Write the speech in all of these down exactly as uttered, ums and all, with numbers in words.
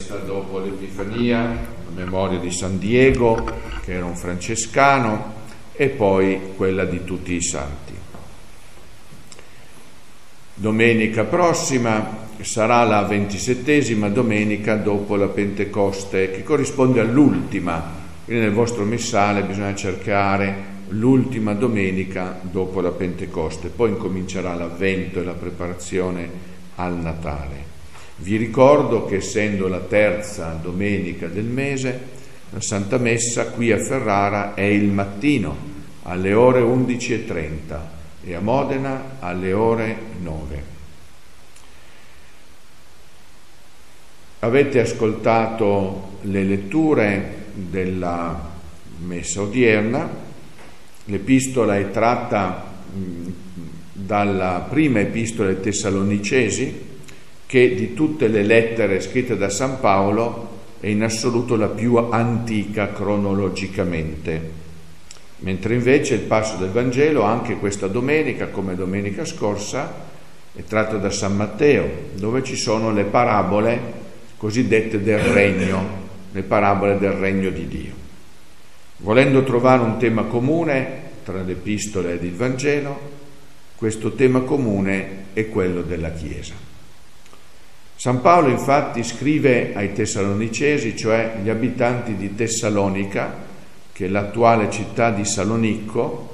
messa dopo l'Epifania, la memoria di San Diego, che era un francescano, e poi quella di tutti i santi. Domenica prossima sarà la ventisettesima domenica dopo la Pentecoste, che corrisponde all'ultima, quindi nel vostro missale bisogna cercare l'ultima domenica dopo la Pentecoste, poi incomincerà l'Avvento e la preparazione al Natale. Vi ricordo che essendo la terza domenica del mese, la Santa Messa qui a Ferrara è il mattino alle ore undici e trenta e a Modena alle ore nove. Avete ascoltato le letture della Messa odierna. L'epistola è tratta dalla prima epistola ai Tessalonicesi, che di tutte le lettere scritte da San Paolo è in assoluto la più antica cronologicamente, mentre invece il passo del Vangelo, anche questa domenica come domenica scorsa, è tratto da San Matteo, dove ci sono le parabole cosiddette del regno, le parabole del regno di Dio. Volendo trovare un tema comune tra l'Epistola ed il Vangelo, questo tema comune è quello della Chiesa. San Paolo infatti scrive ai Tessalonicesi, cioè gli abitanti di Tessalonica, che è l'attuale città di Salonicco,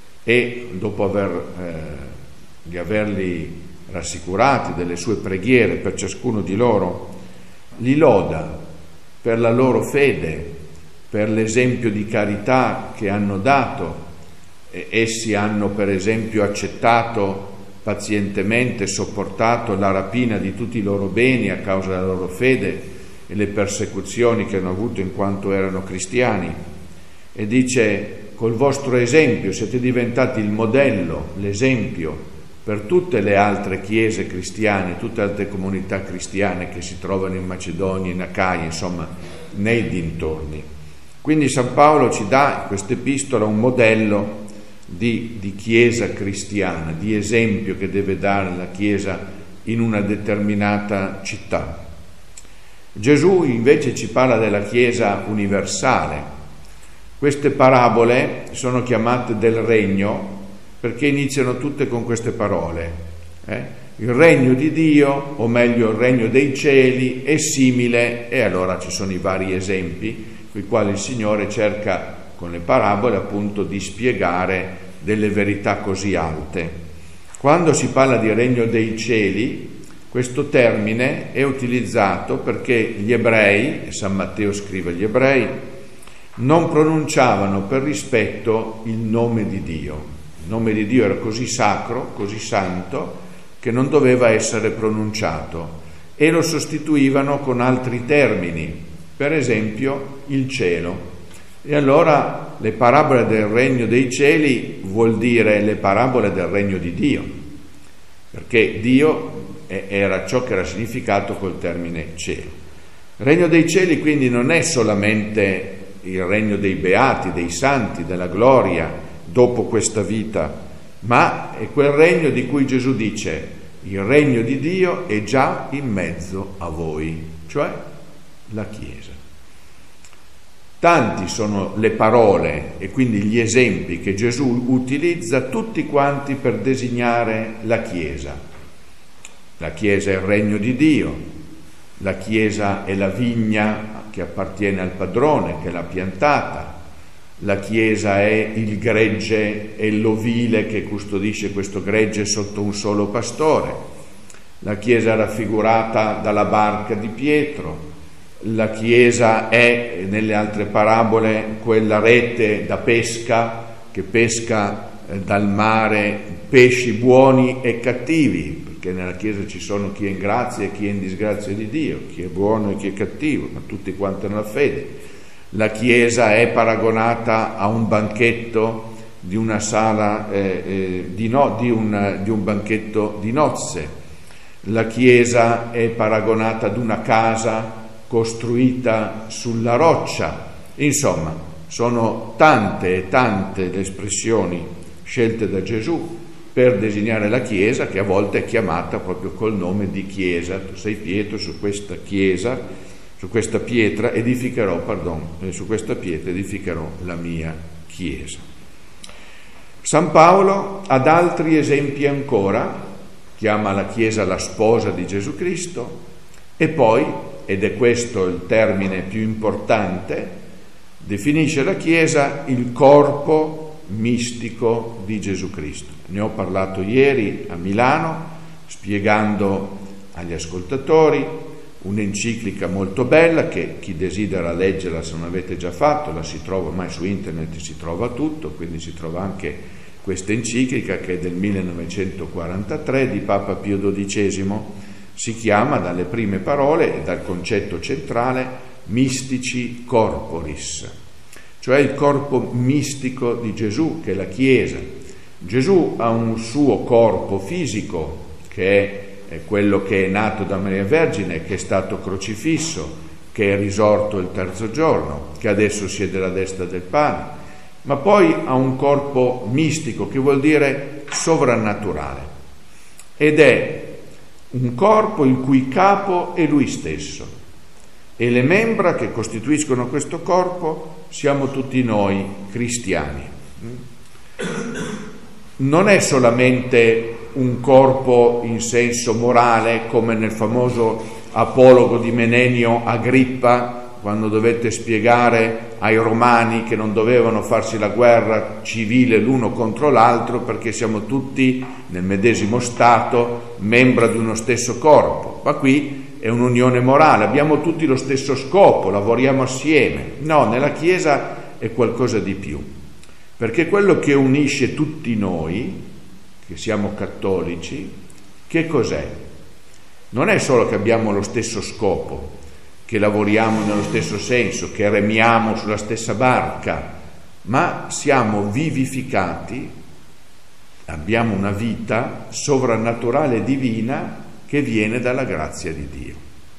e dopo aver, eh, di averli rassicurati delle sue preghiere per ciascuno di loro, li loda per la loro fede, per l'esempio di carità che hanno dato. E essi hanno per esempio accettato pazientemente, sopportato la rapina di tutti i loro beni a causa della loro fede e le persecuzioni che hanno avuto in quanto erano cristiani. E dice: col vostro esempio siete diventati il modello, l'esempio per tutte le altre chiese cristiane, tutte le altre comunità cristiane che si trovano in Macedonia, in Acaia, insomma nei dintorni. Quindi San Paolo ci dà in questa epistola un modello di, di chiesa cristiana, di esempio che deve dare la chiesa in una determinata città. Gesù invece ci parla della chiesa universale. Queste parabole sono chiamate del regno perché iniziano tutte con queste parole. Eh? Il regno di Dio, o meglio il regno dei cieli, è simile, e allora ci sono i vari esempi con i quali il Signore cerca con le parabole appunto di spiegare delle verità così alte. Quando si parla di regno dei cieli, questo termine è utilizzato perché gli ebrei, San Matteo scrive agli ebrei, non pronunciavano per rispetto il nome di Dio. Il nome di Dio era così sacro, così santo, che non doveva essere pronunciato, e lo sostituivano con altri termini, per esempio il cielo. E allora le parabole del regno dei cieli vuol dire le parabole del regno di Dio, perché Dio era ciò che era significato col termine cielo. Il regno dei cieli quindi non è solamente il regno dei beati, dei santi, della gloria dopo questa vita, ma è quel regno di cui Gesù dice: il regno di Dio è già in mezzo a voi, cioè la Chiesa. Tanti sono le parole e quindi gli esempi che Gesù utilizza tutti quanti per designare la Chiesa. La Chiesa è il regno di Dio, la Chiesa è la vigna che appartiene al padrone, che l'ha piantata, la Chiesa è il gregge e l'ovile che custodisce questo gregge sotto un solo pastore, la Chiesa è raffigurata dalla barca di Pietro, la Chiesa è, nelle altre parabole, quella rete da pesca che pesca eh, dal mare pesci buoni e cattivi, perché nella Chiesa ci sono chi è in grazia e chi è in disgrazia di Dio, chi è buono e chi è cattivo, ma tutti quanti nella fede. La Chiesa è paragonata a un banchetto di una sala eh, eh, di, no, di, un, di un banchetto di nozze. La Chiesa è paragonata ad una casa costruita sulla roccia. Insomma, sono tante e tante le espressioni scelte da Gesù per designare la Chiesa, che a volte è chiamata proprio col nome di Chiesa. Tu sei Pietro, su questa Chiesa su questa pietra edificherò, pardon, su questa pietra edificherò la mia Chiesa. San Paolo ad altri esempi ancora, chiama la Chiesa la sposa di Gesù Cristo e poi, ed è questo il termine più importante, definisce la Chiesa il corpo mistico di Gesù Cristo. Ne ho parlato ieri a Milano, spiegando agli ascoltatori un'enciclica molto bella che chi desidera leggerla, se non avete già fatto, la si trova ormai su internet, si trova tutto, quindi si trova anche questa enciclica che è del millenovecentoquarantatré di Papa Pio dodicesimo, si chiama dalle prime parole e dal concetto centrale Mystici Corporis, cioè il corpo mistico di Gesù, che è la Chiesa. Gesù ha un suo corpo fisico, che è è quello che è nato da Maria Vergine, che è stato crocifisso, che è risorto il terzo giorno, che adesso siede alla destra del Padre, ma poi ha un corpo mistico, che vuol dire sovrannaturale, ed è un corpo il cui capo è Lui stesso, e le membra che costituiscono questo corpo siamo tutti noi cristiani. Non è solamente un corpo in senso morale, come nel famoso apologo di Menenio Agrippa, quando dovette spiegare ai romani che non dovevano farsi la guerra civile l'uno contro l'altro perché siamo tutti nel medesimo stato, membra di uno stesso corpo. Ma qui è un'unione morale, abbiamo tutti lo stesso scopo, lavoriamo assieme. No, nella Chiesa è qualcosa di più, perché quello che unisce tutti noi, che siamo cattolici, che cos'è? Non è solo che abbiamo lo stesso scopo, che lavoriamo nello stesso senso, che remiamo sulla stessa barca, ma siamo vivificati, abbiamo una vita sovrannaturale e divina che viene dalla grazia di Dio,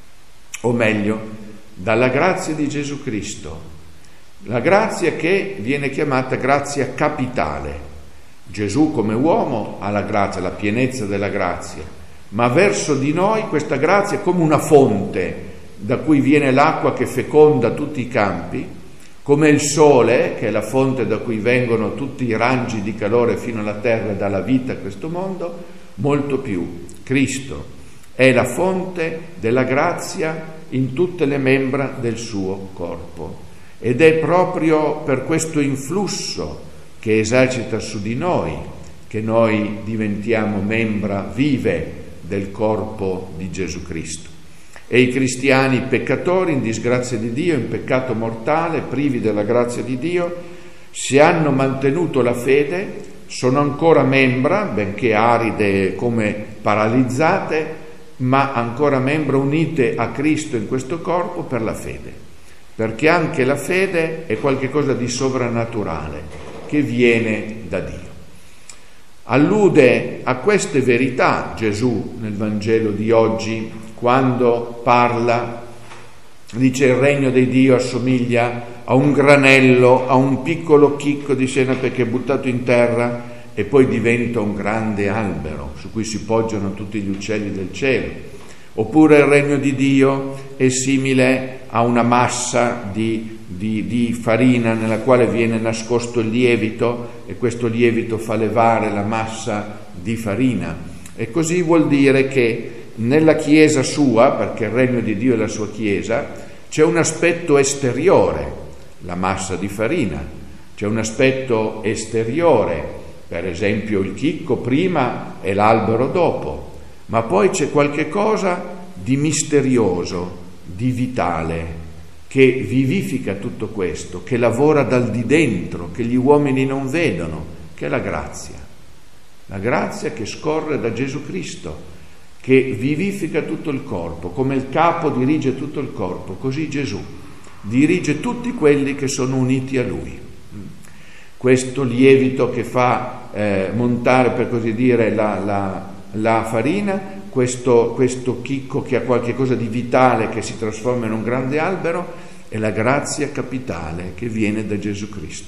o meglio, dalla grazia di Gesù Cristo, la grazia che viene chiamata grazia capitale. Gesù come uomo ha la grazia, la pienezza della grazia, ma verso di noi questa grazia è come una fonte da cui viene l'acqua che feconda tutti i campi, come il sole, che è la fonte da cui vengono tutti i raggi di calore fino alla terra e dà la vita a questo mondo, molto più. Cristo è la fonte della grazia in tutte le membra del suo corpo, ed è proprio per questo influsso che esercita su di noi che noi diventiamo membra vive del corpo di Gesù Cristo. E i cristiani peccatori in disgrazia di Dio, in peccato mortale, privi della grazia di Dio, se hanno mantenuto la fede, sono ancora membra, benché aride come paralizzate, ma ancora membra unite a Cristo in questo corpo per la fede, perché anche la fede è qualcosa di sovrannaturale che viene da Dio. Allude a queste verità Gesù nel Vangelo di oggi quando parla, dice: il regno di Dio assomiglia a un granello, a un piccolo chicco di senape che è buttato in terra e poi diventa un grande albero su cui si poggiano tutti gli uccelli del cielo. Oppure il regno di Dio è simile a una massa di Di, di farina nella quale viene nascosto il lievito, e questo lievito fa levare la massa di farina. E così vuol dire che nella Chiesa sua, perché il regno di Dio è la sua Chiesa, c'è un aspetto esteriore, la massa di farina, c'è un aspetto esteriore, per esempio il chicco prima e l'albero dopo, ma poi c'è qualche cosa di misterioso, di vitale, che vivifica tutto questo, che lavora dal di dentro, che gli uomini non vedono, che è la grazia. La grazia che scorre da Gesù Cristo, che vivifica tutto il corpo, come il capo dirige tutto il corpo, così Gesù dirige tutti quelli che sono uniti a Lui. Questo lievito che fa eh, montare, per così dire, la, la, la farina, Questo, questo chicco che ha qualche cosa di vitale che si trasforma in un grande albero, è la grazia capitale che viene da Gesù Cristo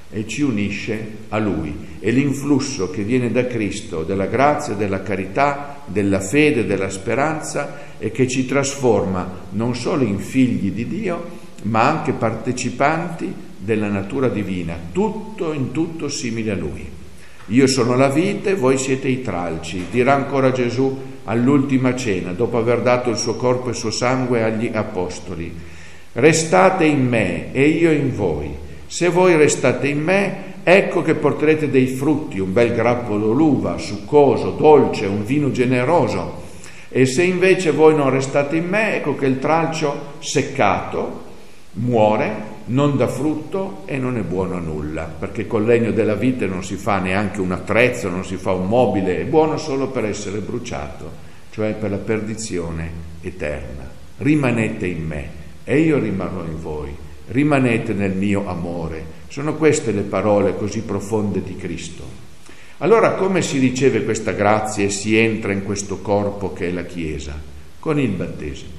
e ci unisce a Lui. E l'influsso che viene da Cristo, della grazia, della carità, della fede, della speranza, e che ci trasforma non solo in figli di Dio, ma anche partecipanti della natura divina, tutto in tutto simile a Lui. Io sono la vite, voi siete i tralci, dirà ancora Gesù all'ultima cena, dopo aver dato il suo corpo e il suo sangue agli apostoli. Restate in me e io in voi. Se voi restate in me, ecco che porterete dei frutti, un bel grappolo d'uva, succoso, dolce, un vino generoso. E se invece voi non restate in me, ecco che il tralcio seccato muore, non dà frutto e non è buono a nulla, perché col legno della vite non si fa neanche un attrezzo, non si fa un mobile, è buono solo per essere bruciato, cioè per la perdizione eterna. Rimanete in me e io rimarrò in voi, rimanete nel mio amore. Sono queste le parole così profonde di Cristo. Allora come si riceve questa grazia e si entra in questo corpo che è la Chiesa? Con il battesimo.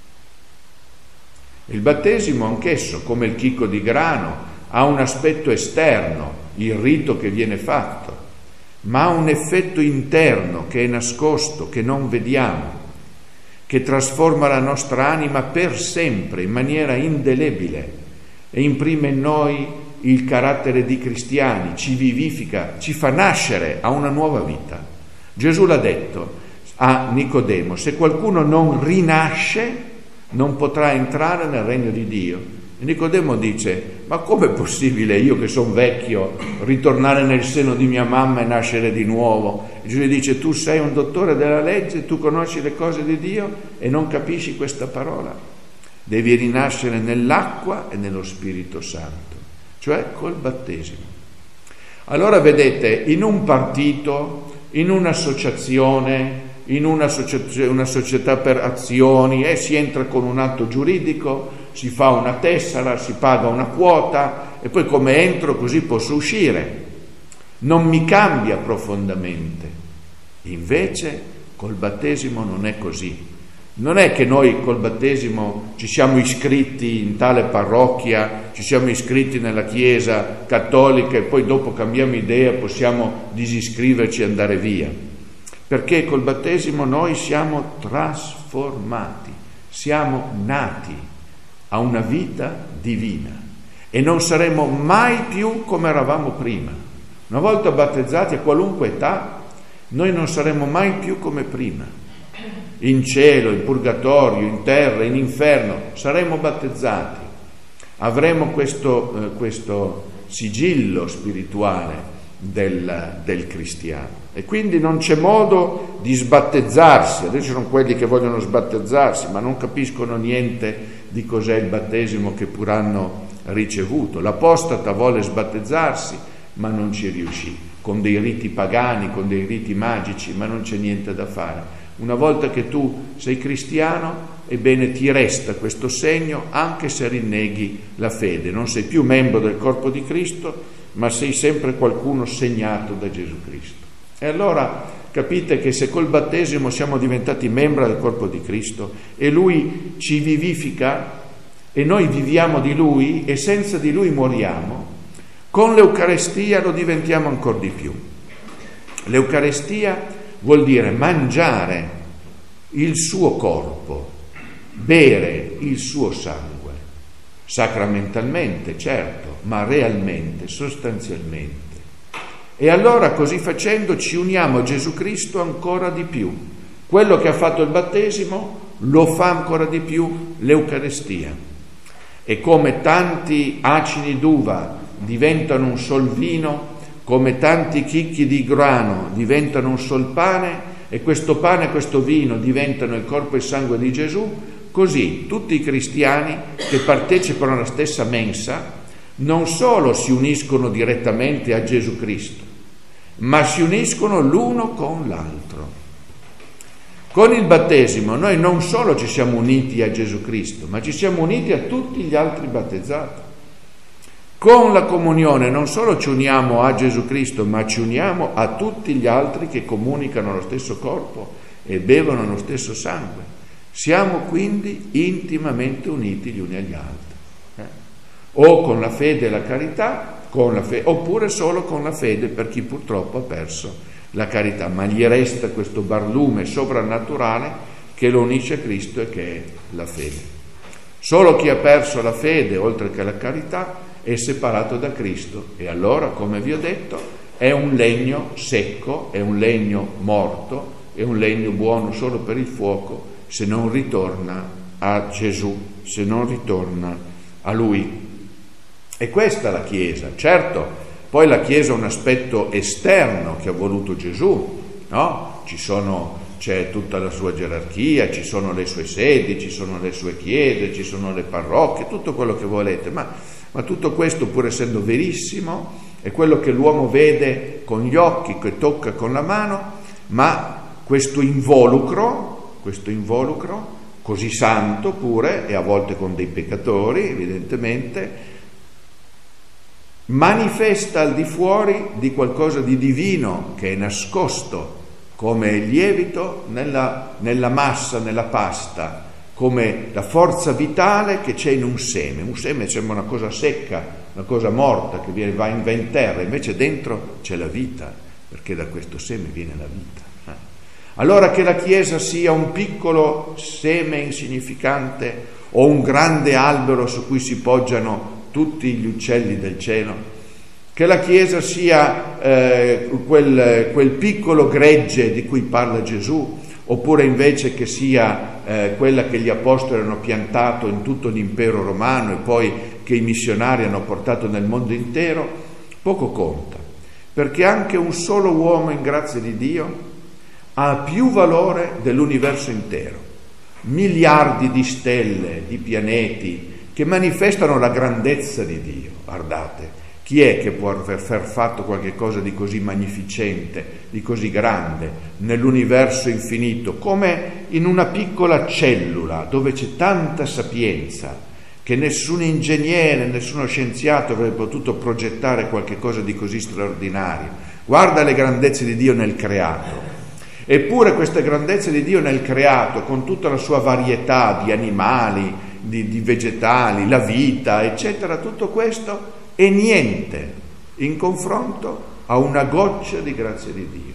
Il battesimo anch'esso, come il chicco di grano, ha un aspetto esterno, il rito che viene fatto, ma ha un effetto interno che è nascosto, che non vediamo, che trasforma la nostra anima per sempre, in maniera indelebile, e imprime in noi il carattere di cristiani, ci vivifica, ci fa nascere a una nuova vita. Gesù l'ha detto a Nicodemo: se qualcuno non rinasce non potrà entrare nel regno di Dio. E Nicodemo dice: ma com'è possibile io che sono vecchio ritornare nel seno di mia mamma e nascere di nuovo? E Gesù dice: tu sei un dottore della legge, tu conosci le cose di Dio e non capisci questa parola? Devi rinascere nell'acqua e nello Spirito Santo, cioè col battesimo. Allora vedete, in un partito, in un'associazione, in una, società, una società per azioni, e eh, si entra con un atto giuridico, si fa una tessera, si paga una quota e poi come entro così posso uscire. Non mi cambia profondamente. Invece col battesimo non è così. Non è che noi col battesimo ci siamo iscritti in tale parrocchia, ci siamo iscritti nella Chiesa cattolica e poi dopo cambiamo idea, possiamo disiscriverci e andare via. Perché col battesimo noi siamo trasformati, siamo nati a una vita divina e non saremo mai più come eravamo prima. Una volta battezzati a qualunque età, noi non saremo mai più come prima. In cielo, in purgatorio, in terra, in inferno, saremo battezzati. Avremo questo, eh, questo sigillo spirituale del, del cristiano. E quindi non c'è modo di sbattezzarsi. Adesso ci sono quelli che vogliono sbattezzarsi, ma non capiscono niente di cos'è il battesimo che pur hanno ricevuto. L'apostata volle sbattezzarsi, ma non ci riuscì, con dei riti pagani, con dei riti magici, ma non c'è niente da fare. Una volta che tu sei cristiano, ebbene ti resta questo segno anche se rinneghi la fede. Non sei più membro del corpo di Cristo, ma sei sempre qualcuno segnato da Gesù Cristo. E allora capite che se col battesimo siamo diventati membri del corpo di Cristo e Lui ci vivifica e noi viviamo di Lui e senza di Lui moriamo, con l'Eucarestia lo diventiamo ancora di più. L'Eucarestia vuol dire mangiare il suo corpo, bere il suo sangue, sacramentalmente, certo, ma realmente, sostanzialmente. E allora così facendo ci uniamo a Gesù Cristo ancora di più. Quello che ha fatto il battesimo lo fa ancora di più l'Eucarestia. E come tanti acini d'uva diventano un sol vino, come tanti chicchi di grano diventano un sol pane, e questo pane e questo vino diventano il corpo e il sangue di Gesù, così tutti i cristiani che partecipano alla stessa mensa non solo si uniscono direttamente a Gesù Cristo, ma si uniscono l'uno con l'altro. Con il battesimo noi non solo ci siamo uniti a Gesù Cristo, ma ci siamo uniti a tutti gli altri battezzati. Con la comunione non solo ci uniamo a Gesù Cristo, ma ci uniamo a tutti gli altri che comunicano lo stesso corpo e bevono lo stesso sangue. Siamo quindi intimamente uniti gli uni agli altri. Eh? O con la fede e la carità, con la fede, oppure solo con la fede per chi purtroppo ha perso la carità, ma gli resta questo barlume soprannaturale che lo unisce a Cristo e che è la fede. Solo chi ha perso la fede, oltre che la carità, è separato da Cristo e allora, come vi ho detto, è un legno secco, è un legno morto, è un legno buono solo per il fuoco se non ritorna a Gesù, se non ritorna a Lui. E questa è la Chiesa. Certo, poi la Chiesa ha un aspetto esterno che ha voluto Gesù, no? Ci sono, c'è tutta la sua gerarchia, ci sono le sue sedi, ci sono le sue chiese, ci sono le parrocchie, tutto quello che volete, ma, ma tutto questo, pur essendo verissimo, è quello che l'uomo vede con gli occhi, che tocca con la mano, ma questo involucro, questo involucro così santo pure, e a volte con dei peccatori, evidentemente, manifesta al di fuori di qualcosa di divino che è nascosto come il lievito nella, nella massa, nella pasta, come la forza vitale che c'è in un seme. Un seme sembra una cosa secca, una cosa morta che viene, va in, va in terra, invece dentro c'è la vita, perché da questo seme viene la vita. Allora, che la Chiesa sia un piccolo seme insignificante o un grande albero su cui si poggiano tutti gli uccelli del cielo, che la Chiesa sia eh, quel, quel piccolo gregge di cui parla Gesù, oppure invece che sia eh, quella che gli apostoli hanno piantato in tutto l'impero romano e poi che i missionari hanno portato nel mondo intero, poco conta, perché anche un solo uomo in grazia di Dio ha più valore dell'universo intero. Miliardi di stelle, di pianeti che manifestano la grandezza di Dio. Guardate, chi è che può aver fatto qualche cosa di così magnificente, di così grande nell'universo infinito, come in una piccola cellula dove c'è tanta sapienza che nessun ingegnere, nessuno scienziato avrebbe potuto progettare qualche cosa di così straordinario. Guarda le grandezze di Dio nel creato. Eppure queste grandezze di Dio nel creato, con tutta la sua varietà di animali, di, di vegetali, la vita, eccetera, tutto questo è niente in confronto a una goccia di grazia di Dio,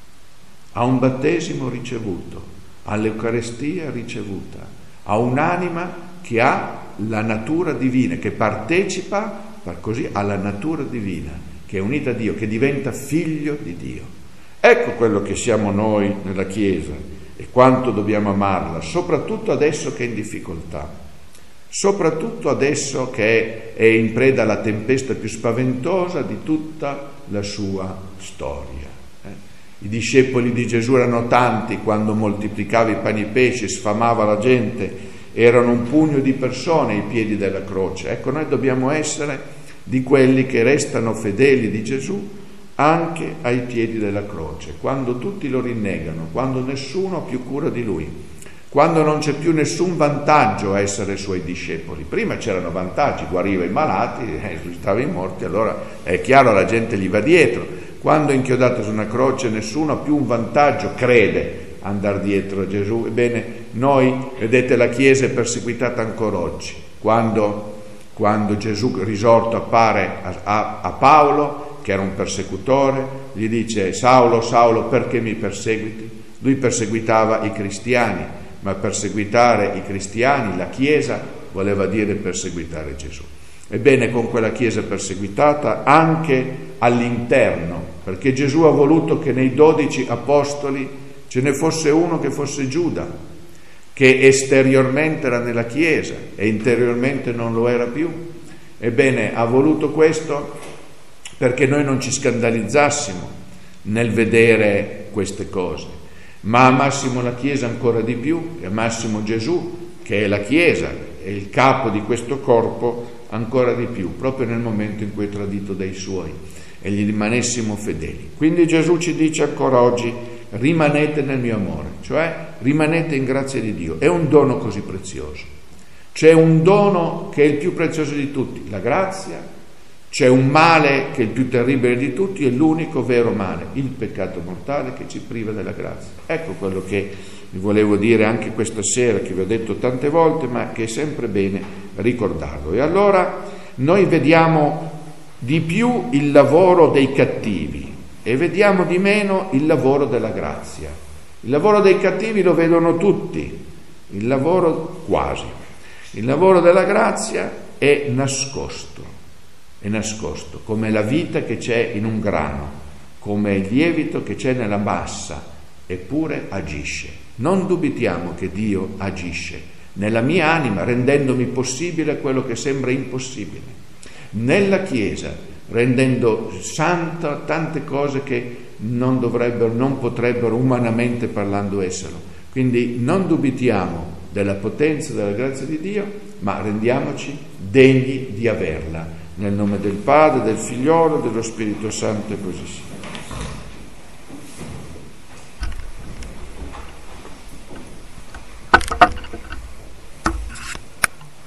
a un battesimo ricevuto, all'Eucarestia ricevuta, a un'anima che ha la natura divina, che partecipa per così alla natura divina, che è unita a Dio, che diventa figlio di Dio. Ecco quello che siamo noi nella Chiesa e quanto dobbiamo amarla, soprattutto adesso che è in difficoltà, soprattutto adesso che è in preda alla tempesta più spaventosa di tutta la sua storia. Eh? I discepoli di Gesù erano tanti quando moltiplicava i pani e i pesci, sfamava la gente, erano un pugno di persone ai piedi della croce. Ecco, noi dobbiamo essere di quelli che restano fedeli di Gesù anche ai piedi della croce, quando tutti lo rinnegano, quando nessuno ha più cura di lui, quando non c'è più nessun vantaggio a essere suoi discepoli. Prima c'erano vantaggi, guariva i malati, risuscitava i morti, allora è chiaro, la gente gli va dietro. Quando è inchiodato su una croce nessuno ha più un vantaggio, crede, andare dietro a Gesù. Ebbene, noi, vedete, la Chiesa è perseguitata ancora oggi. Quando, quando Gesù risorto appare a, a, a Paolo, che era un persecutore, gli dice: Saulo, Saulo, perché mi perseguiti? Lui perseguitava i cristiani, ma perseguitare i cristiani, la Chiesa, voleva dire perseguitare Gesù. Ebbene, con quella Chiesa perseguitata anche all'interno, perché Gesù ha voluto che nei dodici apostoli ce ne fosse uno che fosse Giuda, che esteriormente era nella Chiesa e interiormente non lo era più. Ebbene, ha voluto questo perché noi non ci scandalizzassimo nel vedere queste cose, ma amassimo la Chiesa ancora di più, e amassimo Gesù, che è la Chiesa, è il capo di questo corpo, ancora di più, proprio nel momento in cui è tradito dai Suoi, e gli rimanessimo fedeli. Quindi Gesù ci dice ancora oggi: rimanete nel mio amore, cioè rimanete in grazia di Dio. È un dono così prezioso. C'è un dono che è il più prezioso di tutti, la grazia. C'è un male che è il più terribile di tutti, è l'unico vero male, il peccato mortale che ci priva della grazia. Ecco quello che vi volevo dire anche questa sera, che vi ho detto tante volte, ma che è sempre bene ricordarlo. E allora noi vediamo di più il lavoro dei cattivi e vediamo di meno il lavoro della grazia. Il lavoro dei cattivi lo vedono tutti, il lavoro quasi. Il lavoro della grazia è nascosto, è nascosto, come la vita che c'è in un grano, come il lievito che c'è nella massa, eppure agisce. Non dubitiamo che Dio agisce nella mia anima, rendendomi possibile quello che sembra impossibile, nella Chiesa, rendendo santa tante cose che non dovrebbero, non potrebbero umanamente parlando esserlo. Quindi non dubitiamo della potenza della grazia di Dio, ma rendiamoci degni di averla. Nel nome del Padre, del Figliolo e dello Spirito Santo e così sia.